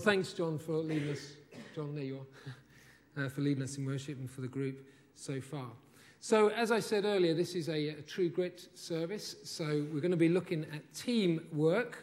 thanks, John, for leading us. John, there you are, for leading us in worship and for the group so far. So, as I said earlier, this is a True Grit service. So, we're going to be looking at teamwork.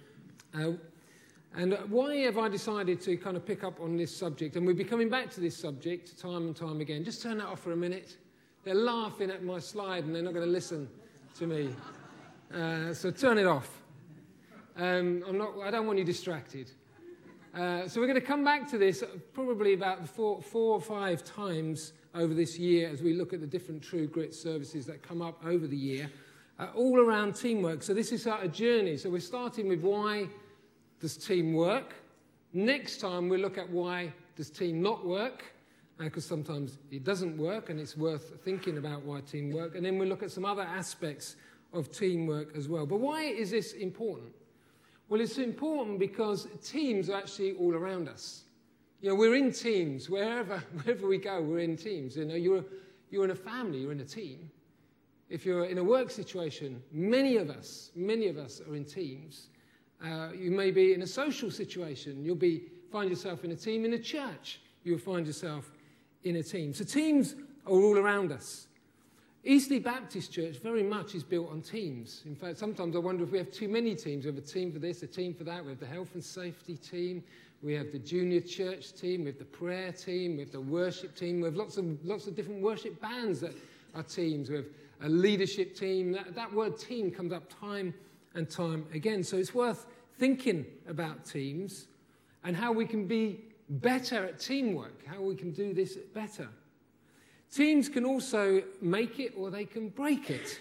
And why have I decided to kind of pick up on this subject? And we'll be coming back to this subject time and time again. Just turn that off for a minute. They're laughing at my slide and they're not going to listen to me. So turn it off. I don't want you distracted. So we're going to come back to this probably about four or five times over this year as we look at the different True Grit services that come up over the year, all around teamwork. So this is a journey. So we're starting with why does team work? Next time we'll look at why does team not work, because sometimes it doesn't work and it's worth thinking about why team work. And then we'll look at some other aspects of teamwork as well. But why is this important? Well, it's important because teams are actually all around us. You know, we're in teams. Wherever we go, we're in teams. You know, you're in a family, you're in a team. If you're in a work situation, many of us are in teams. You may be in a social situation. You'll find yourself in a team. In a church, you'll find yourself in a team. So teams are all around us. Eastleigh Baptist Church very much is built on teams. In fact, sometimes I wonder if we have too many teams. We have a team for this, a team for that. We have the health and safety team. We have the junior church team. We have the prayer team. We have the worship team. We have lots of different worship bands that are teams. We have a leadership team. That word team comes up time and time again. So it's worth thinking about teams and how we can be better at teamwork, how we can do this better. Teams can also make it or they can break it.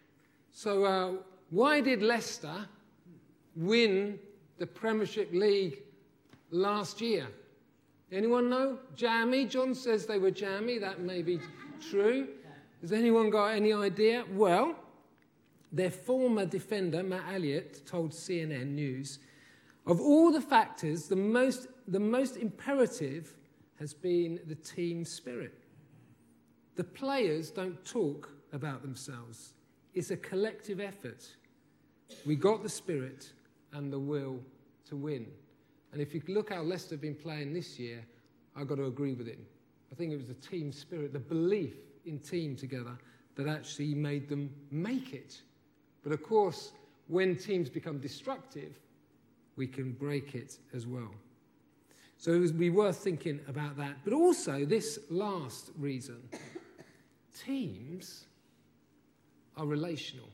So why did Leicester win the Premiership League last year? Anyone know? Jammy? John says they were jammy. That may be true. Has anyone got any idea? Well, their former defender, Matt Elliott, told CNN News, of all the factors, the most imperative has been the team spirit. The players don't talk about themselves. It's a collective effort. We got the spirit and the will to win. And if you look how Leicester have been playing this year, I've got to agree with him. I think it was the team spirit, the belief in team together that actually made them make it. But of course, when teams become destructive, we can break it as well. So it would be worth thinking about that. But also this last reason, teams are relational.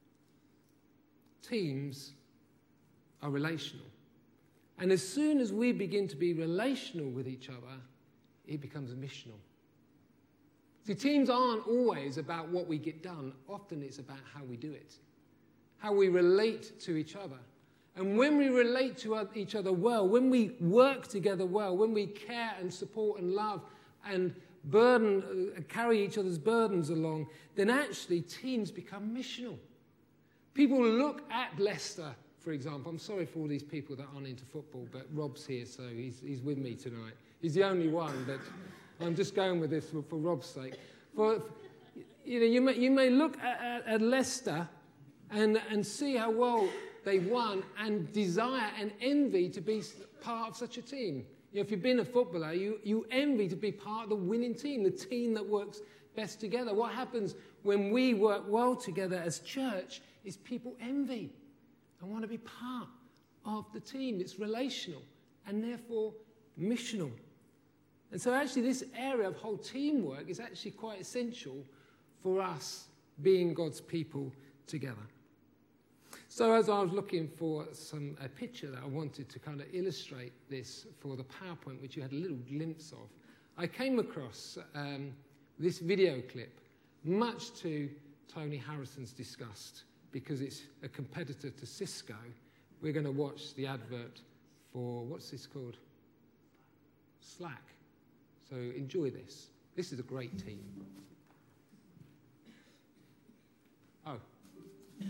Teams are relational. And as soon as we begin to be relational with each other, it becomes missional. See, teams aren't always about what we get done. Often it's about how we do it, how we relate to each other. And when we relate to each other well, when we work together well, when we care and support and love and carry each other's burdens along, then actually teams become missional. People look at Leicester, for example. I'm sorry for all these people that aren't into football, but Rob's here, so he's with me tonight. He's the only one, but I'm just going with this for Rob's sake. You may look at Leicester and see how well they won and desire and envy to be part of such a team. You know, if you've been a footballer, you envy to be part of the winning team, the team that works best together. What happens when we work well together as church is people envy and want to be part of the team. It's relational and therefore missional. And so actually this area of whole teamwork is actually quite essential for us being God's people together. So as I was looking for a picture that I wanted to kind of illustrate this for the PowerPoint, which you had a little glimpse of, I came across this video clip, much to Tony Harrison's disgust, because it's a competitor to Cisco. We're going to watch the advert for, what's this called? Slack. So enjoy this. This is a great team. Oh. Yeah.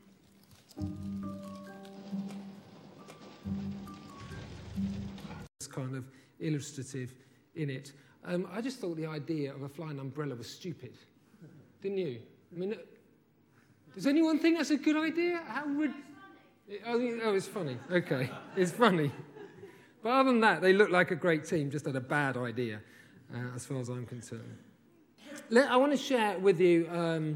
It's kind of illustrative in it. I just thought the idea of a flying umbrella was stupid, didn't you? I mean, does anyone think that's a good idea? Oh, it's funny. Okay, it's funny. But other than that, they look like a great team, just had a bad idea, as far as I'm concerned. I want to share with you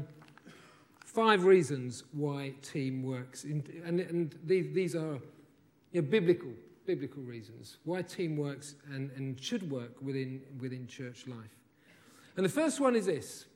5 reasons why team works. And these are biblical reasons why team works and should work within church life. And the first one is this.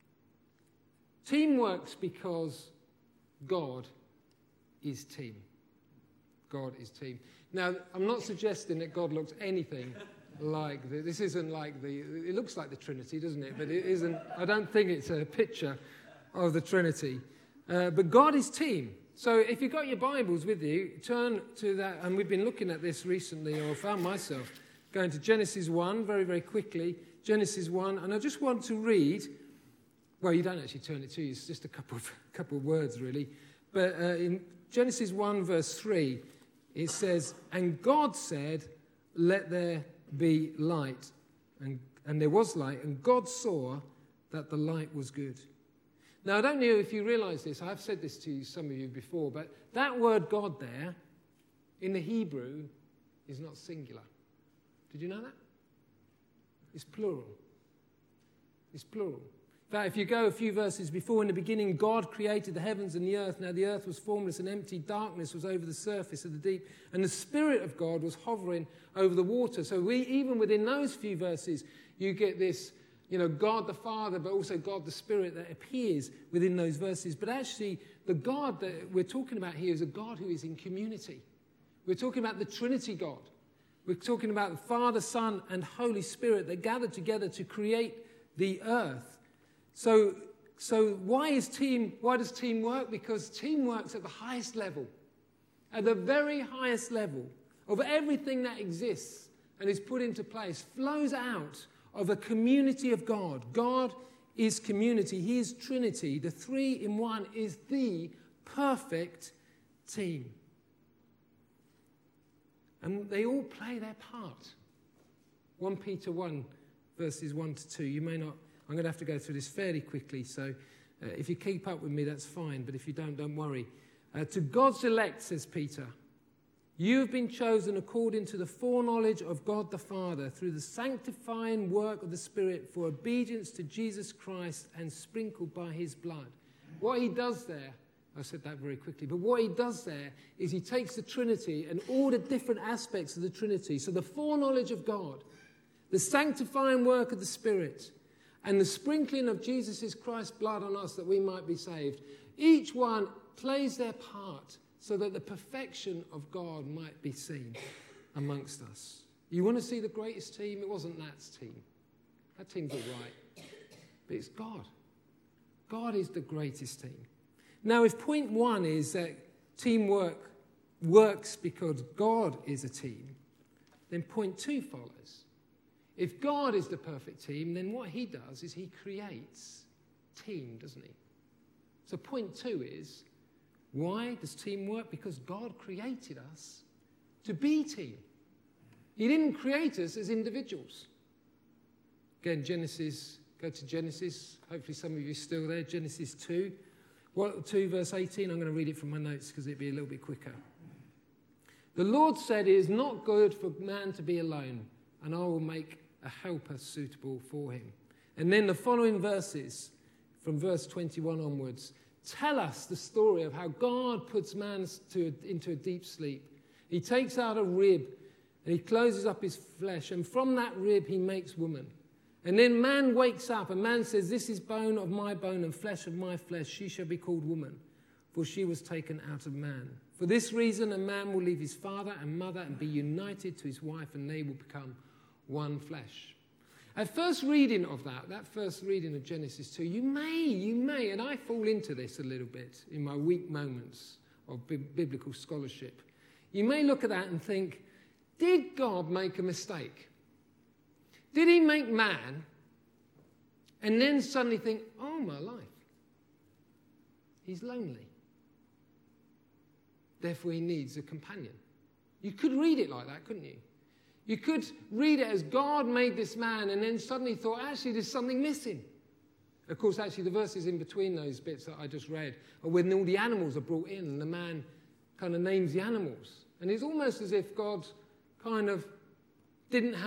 Team works because God is team. God is team. Now, I'm not suggesting that God looks anything like this. Isn't like it looks like the Trinity, doesn't it? But it isn't. I don't think it's a picture of the Trinity. But God is team. So if you've got your Bibles with you, turn to that. And we've been looking at this recently, or I found myself going to Genesis 1 very, very quickly. Genesis 1. And I just want to read. Well, you don't actually turn it to you. It's just a couple of words, really. But in Genesis 1, verse 3, it says, "And God said, let there be light. And there was light. And God saw that the light was good." Now, I don't know if you realise this. I've said this to some of you before. But that word God there, in the Hebrew, is not singular. Did you know that? It's plural. It's plural. In fact, if you go a few verses before, in the beginning, God created the heavens and the earth. Now the earth was formless and empty. Darkness was over the surface of the deep. And the Spirit of God was hovering over the water. So even within those few verses, you get this, God the Father, but also God the Spirit that appears within those verses. But actually, the God that we're talking about here is a God who is in community. We're talking about the Trinity God. We're talking about the Father, Son, and Holy Spirit that gathered together to create the earth. So why does team work? Because team works at the highest level, at the very highest level of everything that exists and is put into place, flows out of a community of God. God is community. He is Trinity. The 3 in 1 is the perfect team. And they all play their part. 1 Peter 1, verses 1 to 2. You may not... I'm going to have to go through this fairly quickly, so if you keep up with me, that's fine. But if you don't worry. To God's elect, says Peter, you have been chosen according to the foreknowledge of God the Father through the sanctifying work of the Spirit for obedience to Jesus Christ and sprinkled by his blood. What he does there, I said that very quickly, but what he does there is he takes the Trinity and all the different aspects of the Trinity. So the foreknowledge of God, the sanctifying work of the Spirit, and the sprinkling of Jesus Christ's blood on us that we might be saved. Each one plays their part so that the perfection of God might be seen amongst us. You want to see the greatest team? It wasn't Nat's team. That team's all right. But it's God. God is the greatest team. Now, if point 1 is that teamwork works because God is a team, then point 2 follows. If God is the perfect team, then what he does is he creates team, doesn't he? So point 2 is, why does team work? Because God created us to be team. He didn't create us as individuals. Again, go to Genesis. Hopefully some of you are still there. Genesis 2. 2 verse 18. I'm going to read it from my notes because it'll be a little bit quicker. The Lord said, it is not good for man to be alone, and I will make a helper suitable for him. And then the following verses, from verse 21 onwards, tell us the story of how God puts man into a deep sleep. He takes out a rib and he closes up his flesh, and from that rib he makes woman. And then man wakes up, and man says, this is bone of my bone and flesh of my flesh. She shall be called woman, for she was taken out of man. For this reason a man will leave his father and mother and be united to his wife, and they will become one flesh. At first reading of that first reading of Genesis 2, you may, and I fall into this a little bit in my weak moments of biblical scholarship. You may look at that and think, did God make a mistake? Did he make man and then suddenly think, oh, my life, he's lonely. Therefore, he needs a companion. You could read it like that, couldn't you? You could read it as God made this man and then suddenly thought, actually, there's something missing. Of course, actually, the verses in between those bits that I just read are when all the animals are brought in and the man kind of names the animals. And it's almost as if God kind of didn't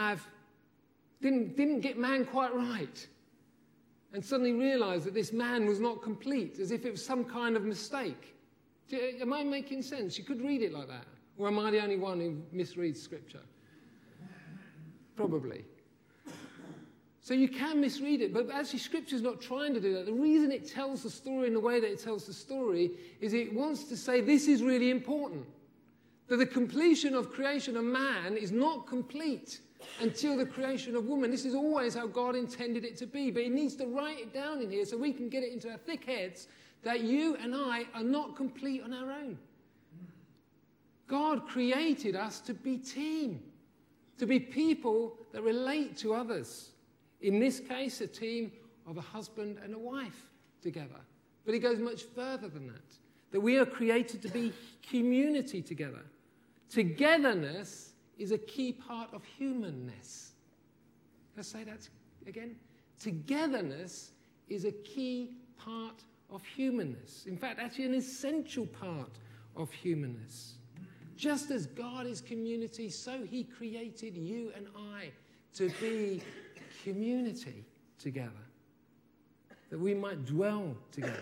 get man quite right. And suddenly realised that this man was not complete, as if it was some kind of mistake. Am I making sense? You could read it like that. Or am I the only one who misreads Scripture? Probably. So you can misread it, but actually Scripture's not trying to do that. The reason it tells the story in the way that it tells the story is it wants to say this is really important. That the completion of creation of man is not complete until the creation of woman. This is always how God intended it to be, but he needs to write it down in here so we can get it into our thick heads that you and I are not complete on our own. God created us to be team, to be people that relate to others. In this case, a team of a husband and a wife together. But it goes much further than that we are created to be community together. Togetherness is a key part of humanness. Let's say that again. Togetherness is a key part of humanness. In fact, actually an essential part of humanness. Just as God is community, so he created you and I to be community together, that we might dwell together.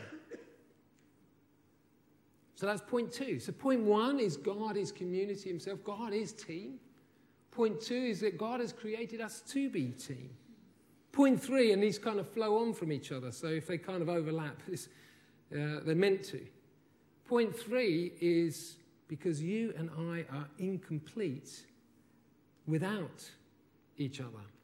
So that's point 2. So point 1 is God is community himself. God is team. Point 2 is that God has created us to be team. Point 3, and these kind of flow on from each other, so if they kind of overlap, they're meant to. Point 3 is because you and I are incomplete without each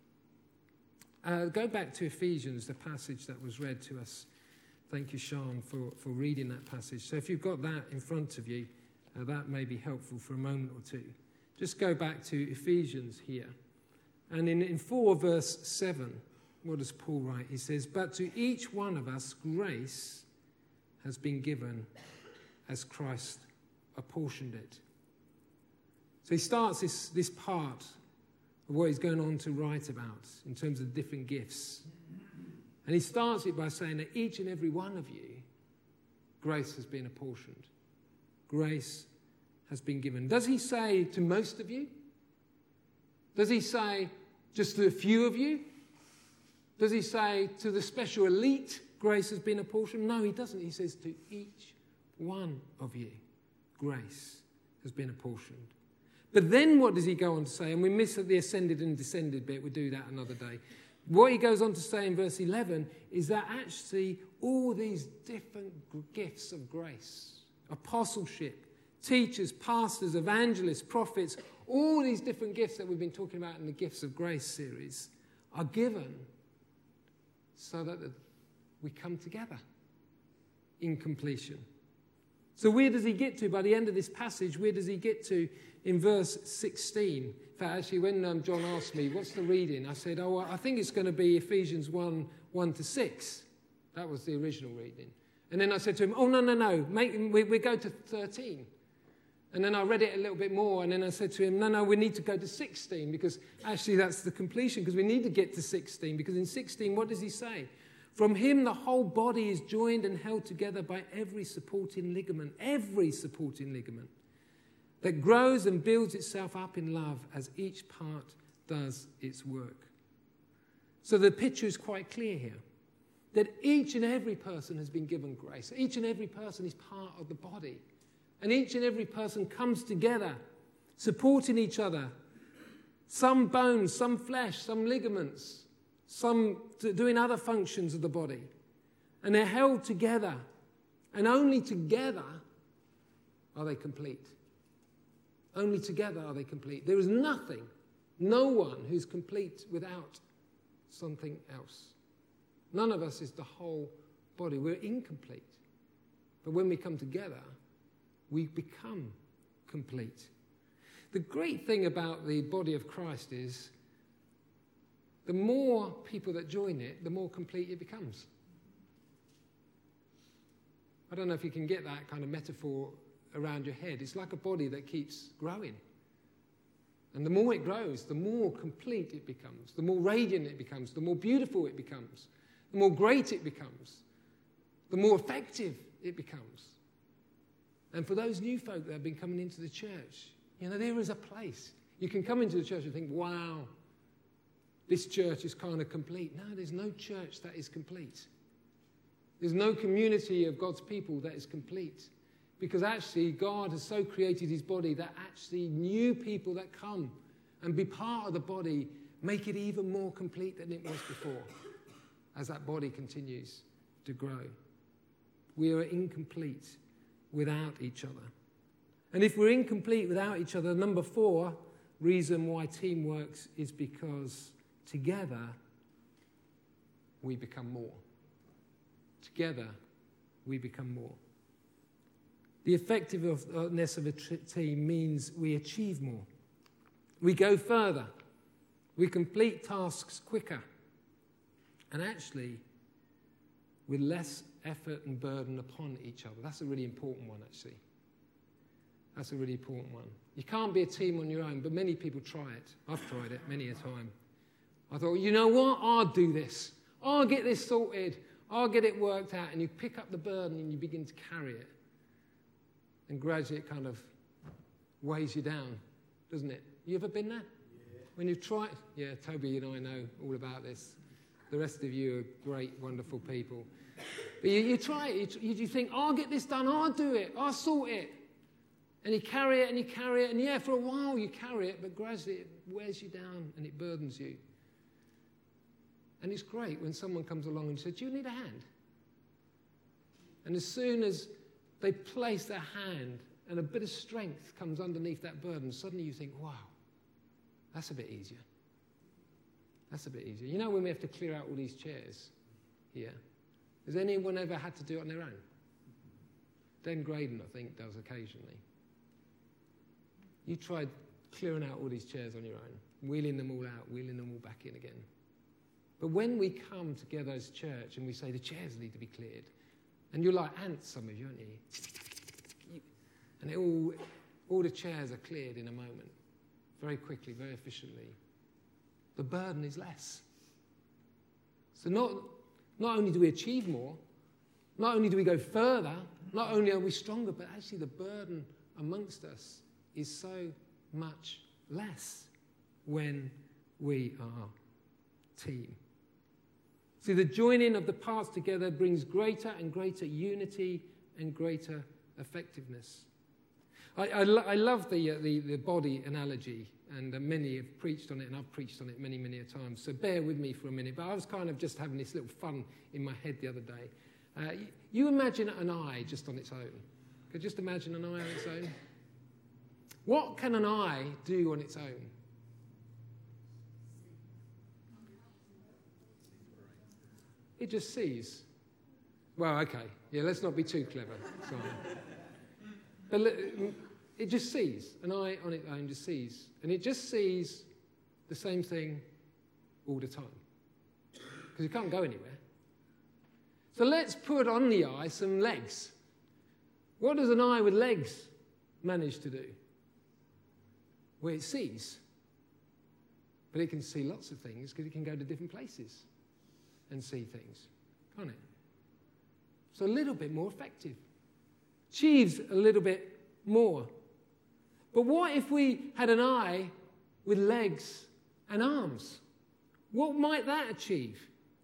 other. Go back to Ephesians, the passage that was read to us. Thank you, Sean, for reading that passage. So if you've got that in front of you, that may be helpful for a moment or two. Just go back to Ephesians here. And in 4 verse 7, what does Paul write? He says, "But to each one of us grace has been given as Christ apportioned it." So he starts this part of what he's going on to write about in terms of different gifts. And he starts it by saying that each and every one of you, grace has been apportioned. Grace has been given. Does he say to most of you? Does he say just to a few of you? Does he say to the special elite, grace has been apportioned? No, he doesn't. He says to each one of you, grace has been apportioned. But then what does he go on to say? And we miss the ascended and descended bit. We'll do that another day. What he goes on to say in verse 11 is that actually all these different gifts of grace, apostleship, teachers, pastors, evangelists, prophets, all these different gifts that we've been talking about in the Gifts of Grace series are given so that we come together in completion. So where does he get to by the end of this passage? Where does he get to in verse 16? In fact, actually, when John asked me, what's the reading? I said, I think it's going to be Ephesians 1:1-6. That was the original reading. And then I said to him, no. We go to 13. And then I read it a little bit more, and then I said to him, no, we need to go to 16, because actually that's the completion, because we need to get to 16, because in 16, what does he say? From him the whole body is joined and held together by every supporting ligament, that grows and builds itself up in love as each part does its work. So the picture is quite clear here, that each and every person has been given grace. Each and every person is part of the body. And each and every person comes together, supporting each other. Some bones, some flesh, some ligaments, some doing other functions of the body. And they're held together. And only together are they complete. Only together are they complete. There is nothing, no one who's complete without something else. None of us is the whole body. We're incomplete. But when we come together, we become complete. The great thing about the body of Christ is the more people that join it, the more complete it becomes. I don't know if you can get that kind of metaphor around your head. It's like a body that keeps growing. And the more it grows, the more complete it becomes, the more radiant it becomes, the more beautiful it becomes, the more great it becomes, the more effective it becomes. And for those new folk that have been coming into the church, there is a place. You can come into the church and think, wow, this church is kind of complete. No, there's no church that is complete. There's no community of God's people that is complete. Because actually, God has so created his body that actually new people that come and be part of the body make it even more complete than it was before, as that body continues to grow. We are incomplete without each other. And if we're incomplete without each other, number 4 reason why team works is because together we become more. Together we become more. The effectiveness of a team means we achieve more. We go further. We complete tasks quicker. And actually, with less effort and burden upon each other. That's a really important one, actually. That's a really important one. You can't be a team on your own, but many people try it. I've tried it many a time. I thought, you know what? I'll do this. I'll get this sorted. I'll get it worked out. And you pick up the burden and you begin to carry it. And gradually it kind of weighs you down, doesn't it? You ever been there? Yeah. When you've tried? Yeah, Toby and I know all about this. The rest of you are great, wonderful people. But you try it. You think, I'll get this done. I'll do it. I'll sort it. And you carry it and you carry it. And yeah, for a while you carry it, but gradually it wears you down and it burdens you. And it's great when someone comes along and says, do you need a hand? And as soon as they place their hand and a bit of strength comes underneath that burden, suddenly you think, wow, that's a bit easier. That's a bit easier. You know when we have to clear out all these chairs here? Has anyone ever had to do it on their own? Dan Graydon, I think, does occasionally. You tried clearing out all these chairs on your own, wheeling them all out, wheeling them all back in again. But when we come together as church and we say the chairs need to be cleared, and you're like ants, some of you, aren't you? And all the chairs are cleared in a moment, very quickly, very efficiently. The burden is less. So not only do we achieve more, not only do we go further, not only are we stronger, but actually the burden amongst us is so much less when we are team. See, the joining of the parts together brings greater and greater unity and greater effectiveness. I love the body analogy, and many have preached on it, and I've preached on it many, many a time. So bear with me for a minute. But I was kind of just having this little fun in my head the other day. You imagine an eye just on its own. Could you just imagine an eye on its own? What can an eye do on its own? It just sees. Well, okay. Yeah, let's not be too clever. Sorry. But it just sees. An eye on its own just sees. And it just sees the same thing all the time. Because it can't go anywhere. So let's put on the eye some legs. What does an eye with legs manage to do? Well, it sees. But it can see lots of things because it can go to different places and see things, can't it? So a little bit more effective. Achieves a little bit more. But what if we had an eye with legs and arms? What might that achieve?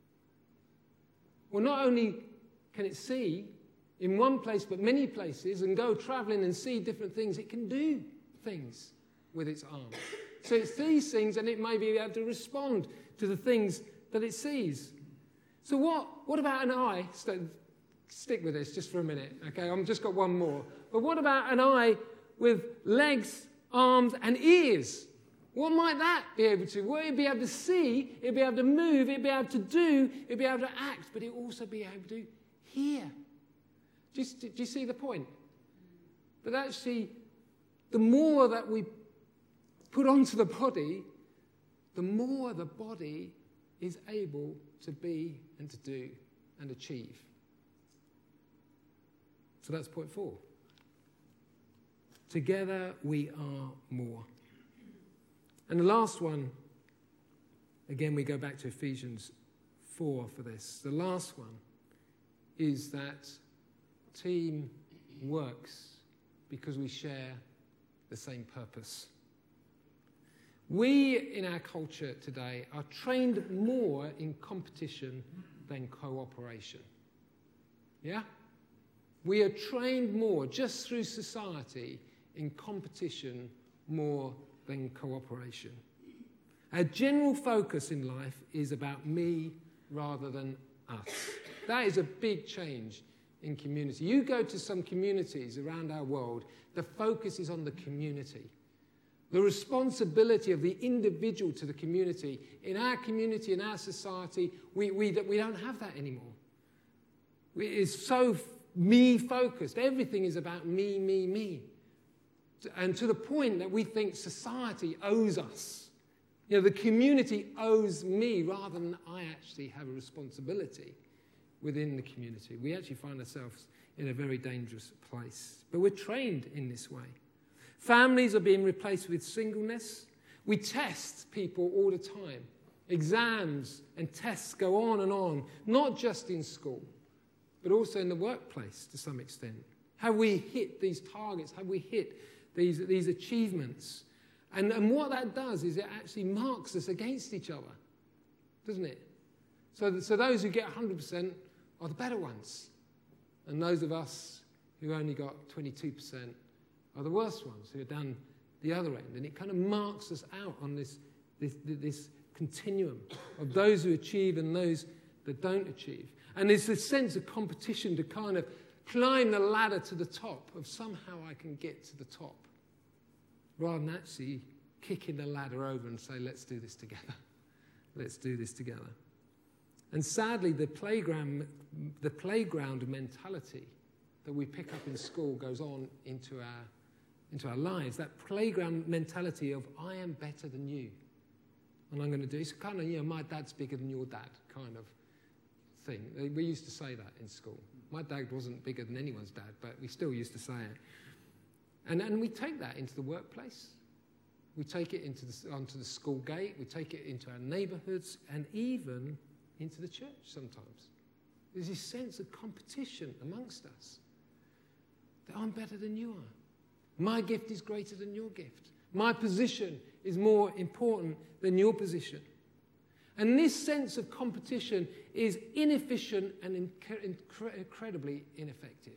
Well, not only can it see in one place but many places and go travelling and see different things, it can do things with its arms. So it sees things and it may be able to respond to the things that it sees. So what about an eye? Stick with this just for a minute, okay? I've just got one more. But what about an eye with legs, arms, and ears? What might that be able to? Well, it'd be able to see, it'd be able to move, it'd be able to do, it'd be able to act, but it'd also be able to hear. Do you see the point? But actually, the more that we put onto the body, the more the body is able to be and to do and achieve. So that's point 4. Together we are more. And the last one, again we go back to Ephesians 4 for this. The last one is that team works because we share the same purpose. We, in our culture today, are trained more in competition than cooperation. Yeah? We are trained more, just through society, in competition more than cooperation. Our general focus in life is about me rather than us. That is a big change in community. You go to some communities around our world, the focus is on the community. The responsibility of the individual to the community. In our community, in our society, we don't have that anymore. It's so me-focused. Everything is about me, me, me. And to the point that we think society owes us. The community owes me rather than I actually have a responsibility within the community. We actually find ourselves in a very dangerous place. But we're trained in this way. Families are being replaced with singleness. We test people all the time. Exams and tests go on, not just in school, but also in the workplace to some extent. Have we hit these targets? Have we hit these achievements? And what that does is it actually marks us against each other, doesn't it? So those who get 100% are the better ones. And those of us who only got 22% are the worst ones, who are down the other end. And it kind of marks us out on this continuum of those who achieve and those that don't achieve. And there's this sense of competition to kind of climb the ladder to the top, of somehow I can get to the top, rather than actually kicking the ladder over and say, let's do this together. Let's do this together. And sadly, the playground mentality that we pick up in school goes on into our lives. That playground mentality of, I am better than you. And I'm going to do, it's kind of, my dad's bigger than your dad kind of thing. We used to say that in school. My dad wasn't bigger than anyone's dad, but we still used to say it. And we take that into the workplace. We take it onto the school gate. We take it into our neighbourhoods and even into the church sometimes. There's this sense of competition amongst us. That I'm better than you are. My gift is greater than your gift. My position is more important than your position. And this sense of competition is inefficient and incredibly ineffective.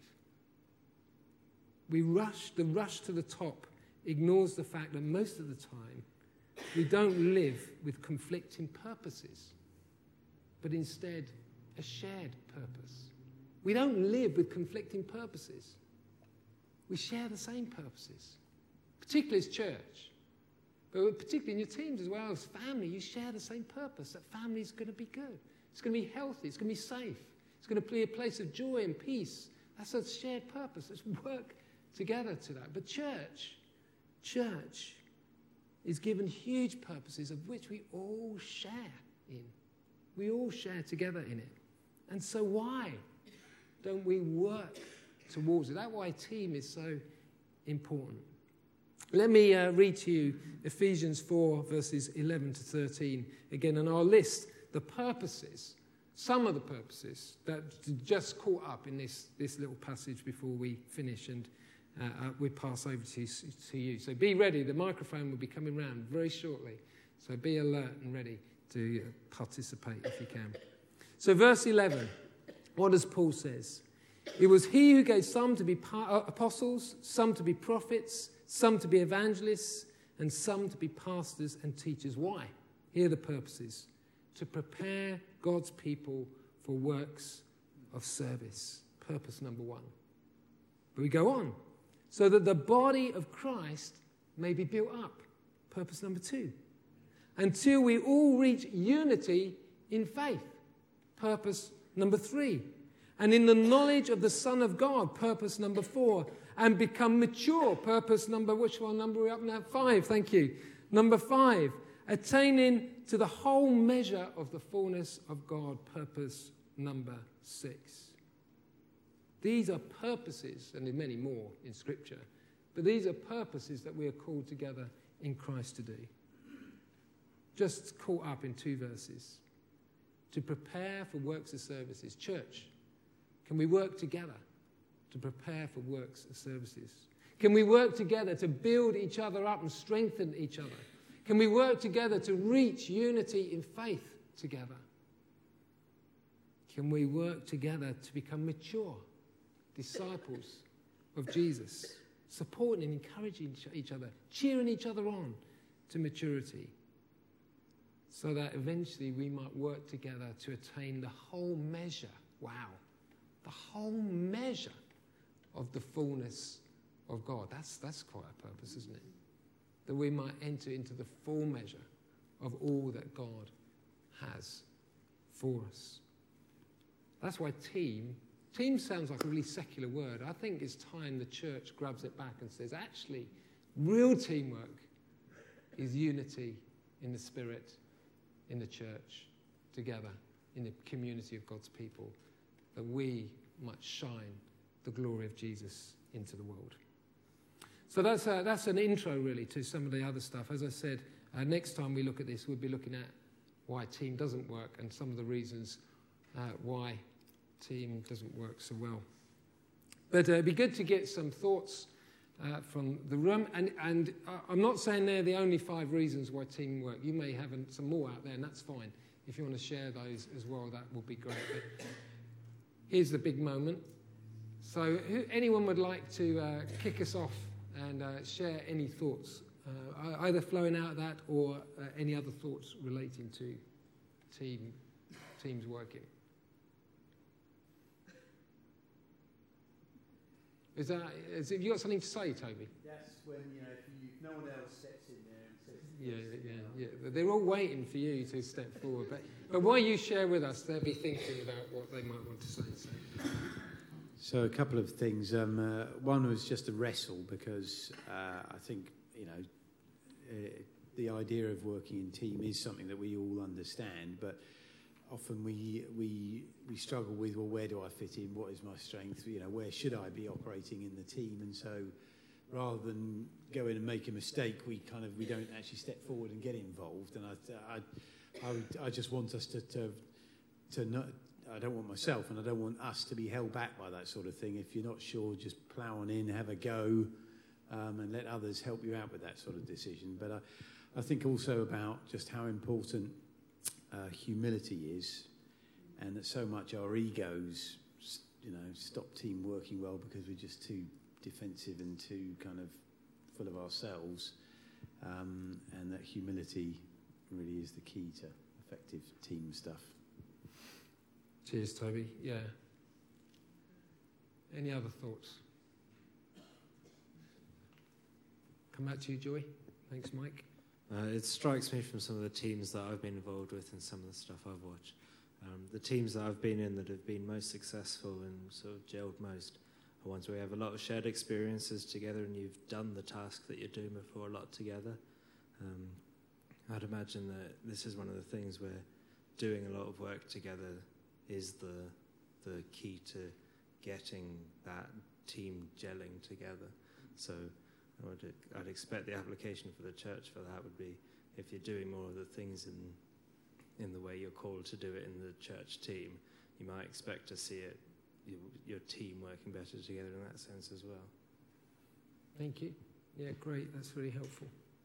The rush to the top ignores the fact that most of the time we don't live with conflicting purposes, but instead a shared purpose. We don't live with conflicting purposes. We share the same purposes, particularly as church, but particularly in your teams as well as family. You share the same purpose, that family is going to be good. It's going to be healthy. It's going to be safe. It's going to be a place of joy and peace. That's a shared purpose. Let's work together to that. But church is given huge purposes of which we all share in. We all share together in it. And so why don't we work towards it? That's why team is so important. Let me read to you Ephesians 4, verses 11 to 13 again, and I'll list the purposes, some of the purposes that just caught up in this little passage before we finish, and we pass over to you. So be ready. The microphone will be coming round very shortly. So be alert and ready to participate if you can. So verse 11, what does Paul says? It was he who gave some to be apostles, some to be prophets, some to be evangelists, and some to be pastors and teachers. Why? Here are the purposes. To prepare God's people for works of service. Purpose number one. But we go on. So that the body of Christ may be built up. Purpose number two. Until we all reach unity in faith. Purpose number three. And in the knowledge of the Son of God. Purpose number 4. And become mature. Purpose number, which one number are we up now? 5, thank you. Number 5. Attaining to the whole measure of the fullness of God. Purpose number 6. These are purposes, and there are many more in Scripture, but these are purposes that we are called together in Christ to do. Just caught up in 2 verses. To prepare for works of services. Church, can we work together to prepare for works of services? Can we work together to build each other up and strengthen each other? Can we work together to reach unity in faith together? Can we work together to become mature disciples of Jesus, supporting and encouraging each other, cheering each other on to maturity, so that eventually we might work together to attain the whole measure, the whole measure of the fullness of God. That's quite a purpose, isn't it? That we might enter into the full measure of all that God has for us. That's why team sounds like a really secular word. I think it's time the church grabs it back and says, actually, real teamwork is unity in the Spirit, in the church, together, in the community of God's people, that we might shine the glory of Jesus into the world. So that's an intro, really, to some of the other stuff. As I said, next time we look at this, we'll be looking at why team doesn't work and some of the reasons why team doesn't work so well. But it'd be good to get some thoughts from the room. And I'm not saying they're the only 5 reasons why team work. You may have some more out there, and that's fine. If you want to share those as well, that would be great. But here's the big moment. So anyone would like to kick us off and share any thoughts, either flowing out of that or any other thoughts relating to teams working? Have you got something to say, Toby? That's when, if no one else steps in there and says... Yeah. They're all waiting for you to step forward. But while you share with us, they'll be thinking about what they might want to say. So a couple of things. One was just a wrestle, because I think, the idea of working in team is something that we all understand, but often we struggle with, well, where do I fit in? What is my strength? Where should I be operating in the team? And so rather than go in and make a mistake, we don't actually step forward and get involved. And I just want us to not, I don't want myself and I don't want us to be held back by that sort of thing. If you're not sure, just plough on in, have a go, and let others help you out with that sort of decision. But I think also about just how important humility is, and that so much our egos, stop team working well because we're just too defensive and too kind of full of ourselves, and that humility really is the key to effective team stuff. Cheers, Toby. Yeah. Any other thoughts? Come back to you, Joy. Thanks, Mike. It strikes me from some of the teams that I've been involved with and some of the stuff I've watched. The teams that I've been in that have been most successful and sort of gelled most are ones where you have a lot of shared experiences together and you've done the task that you're doing before a lot together. I'd imagine that this is one of the things where doing a lot of work together is the key to getting that team gelling together. So I'd expect the application for the church for that would be, if you're doing more of the things in the way you're called to do it in the church team, you might expect to see your team working better together in that sense as well. Thank you. Yeah, great. That's really helpful.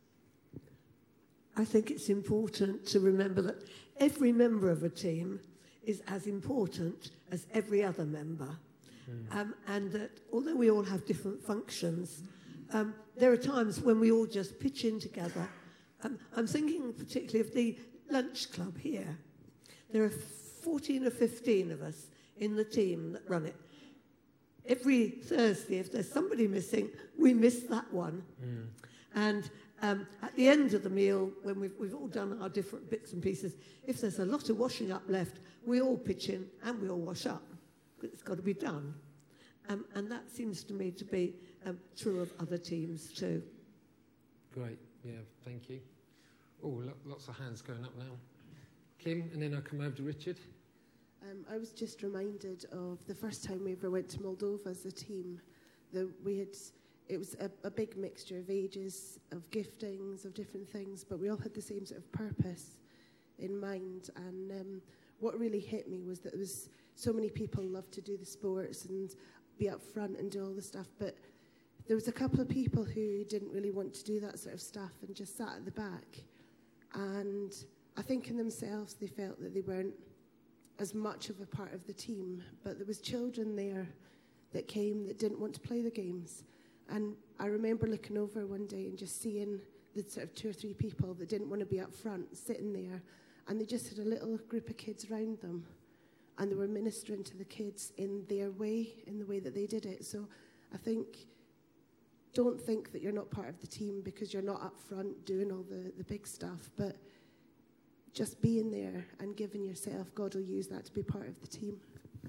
I think it's important to remember that every member of a team is as important as every other member. And that although we all have different functions, there are times when we all just pitch in together. I'm thinking particularly of the lunch club here. There are 14 or 15 of us in the team that run it. Every Thursday, if there's somebody missing, we miss that one. And at the end of the meal, when we've all done our different bits and pieces, if there's a lot of washing up left, we all pitch in and we all wash up. It's got to be done. And that seems to me to be true of other teams too. Great. Yeah, thank you. Oh, lots of hands going up now. Kim, and then I'll come over to Richard. I was just reminded of the first time we ever went to Moldova as a team. It was a big mixture of ages, of giftings, of different things, but we all had the same sort of purpose in mind. And what really hit me was that there was so many people love to do the sports and be up front and do all the stuff, but there was a couple of people who didn't really want to do that sort of stuff and just sat at the back. And I think in themselves they felt that they weren't as much of a part of the team, but there was children there that came that didn't want to play the games. And I remember looking over one day and just seeing the sort of 2 or 3 people that didn't want to be up front sitting there, and they just had a little group of kids around them, and they were ministering to the kids in their way, in the way that they did it. So I think, don't think that you're not part of the team because you're not up front doing all the big stuff, but just being there and giving yourself, God will use that to be part of the team.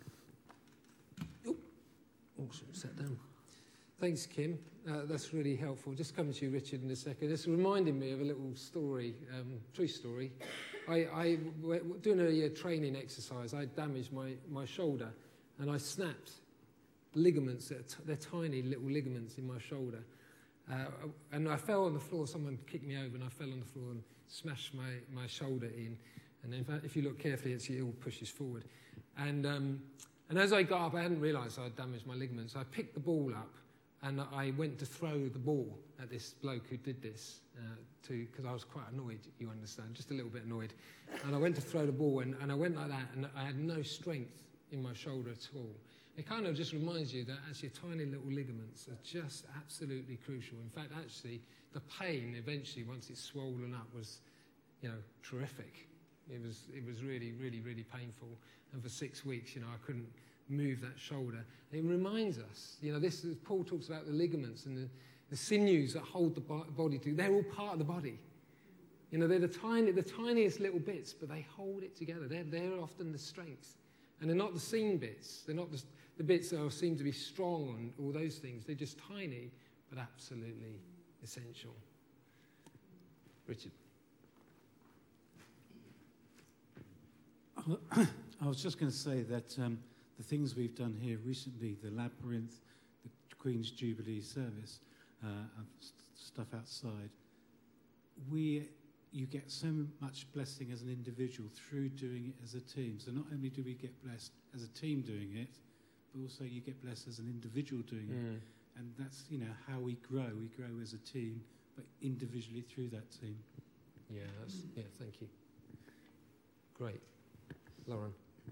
Awesome, sit down. Thanks, Kim. That's really helpful. Just coming to you, Richard, in a second. It's reminding me of a little story, true story. Doing a training exercise, I damaged my shoulder, and I snapped ligaments. They're tiny little ligaments in my shoulder. And I fell on the floor. Someone kicked me over, and I fell on the floor and smashed my shoulder in. And in fact, if you look carefully, it all pushes forward. And as I got up, I hadn't realised I'd damaged my ligaments. I picked the ball up, and I went to throw the ball at this bloke who did this, because I was quite annoyed, you understand, just a little bit annoyed. And I went to throw the ball, and I went like that, and I had no strength in my shoulder at all. It kind of just reminds you that actually tiny little ligaments are just absolutely crucial. In fact, actually, the pain eventually, once it's swollen up, was, terrific. It was really, really, really painful. And for 6 weeks, I couldn't move that shoulder. It reminds us, this Paul talks about the ligaments and the sinews that hold the body together. They're all part of the body. They're the tiniest little bits, but they hold it together. They're often the strength. And they're not the seen bits. They're not the bits that seem to be strong and all those things. They're just tiny, but absolutely essential. Richard. I was just going to say that the things we've done here recently, the Labyrinth, the Queen's Jubilee service, stuff outside, you get so much blessing as an individual through doing it as a team. So not only do we get blessed as a team doing it, but also you get blessed as an individual doing it. And that's, how we grow. We grow as a team, but individually through that team. Yeah, thank you. Great. Lauren.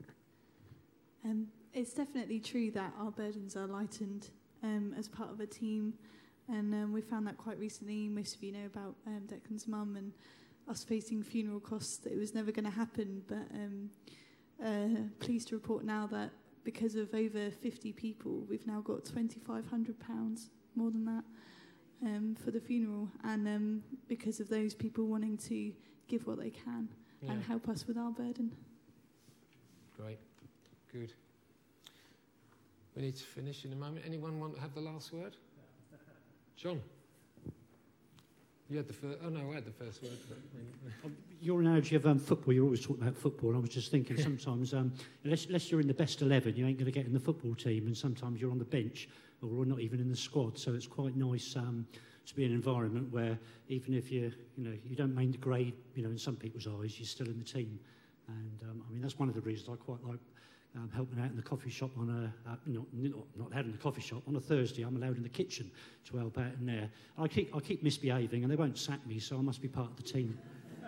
It's definitely true that our burdens are lightened as part of a team, and we found that quite recently. Most of you know about Declan's mum and us facing funeral costs, that it was never going to happen, but pleased to report now that because of over 50 people, we've now got £2,500, more than that, for the funeral, and because of those people wanting to give what they can and help us with our burden. Great. Good. We need to finish in a moment. Anyone want to have the last word? John? You had the first... Oh, no, I had the first word. Your analogy of football, you're always talking about football. I was just thinking sometimes, unless you're in the best 11, you ain't going to get in the football team, and sometimes you're on the bench or not even in the squad. So it's quite nice to be in an environment where even if you don't make the grade, in some people's eyes, you're still in the team. And that's one of the reasons I quite like helping out in the coffee shop on not out in the coffee shop on a Thursday. I'm allowed in the kitchen to help out in there. I keep misbehaving, and they won't sack me, so I must be part of the team.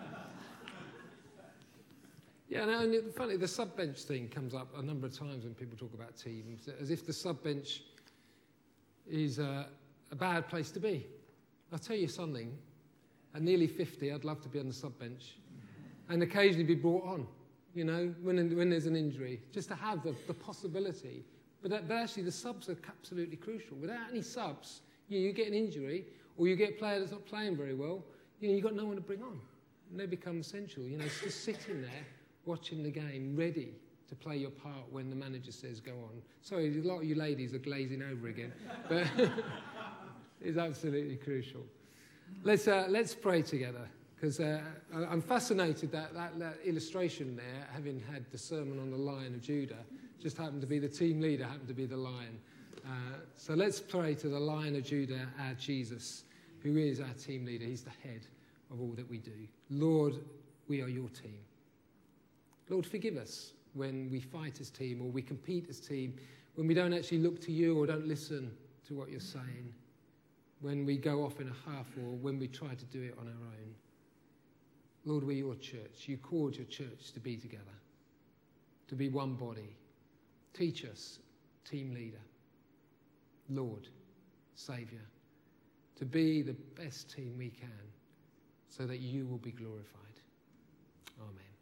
Yeah, and funny, the sub-bench thing comes up a number of times when people talk about teams, as if the sub-bench is a bad place to be. I'll tell you something, at nearly 50, I'd love to be on the sub-bench and occasionally be brought on, when there's an injury, just to have the possibility. But actually, the subs are absolutely crucial. Without any subs, you get an injury, or you get a player that's not playing very well, you've got no one to bring on. And they become essential. It's just sitting there, watching the game, ready to play your part when the manager says go on. Sorry, a lot of you ladies are glazing over again, but it's absolutely crucial. Let's pray together. Because I'm fascinated that illustration there, having had the Sermon on the Lion of Judah, just happened to be the team leader, happened to be the lion. So let's pray to the Lion of Judah, our Jesus, who is our team leader. He's the head of all that we do. Lord, we are your team. Lord, forgive us when we fight as team or we compete as team, when we don't actually look to you or don't listen to what you're saying, when we go off in a huff or when we try to do it on our own. Lord, we're your church. You called your church to be together, to be one body. Teach us, team leader, Lord, Saviour, to be the best team we can so that you will be glorified. Amen.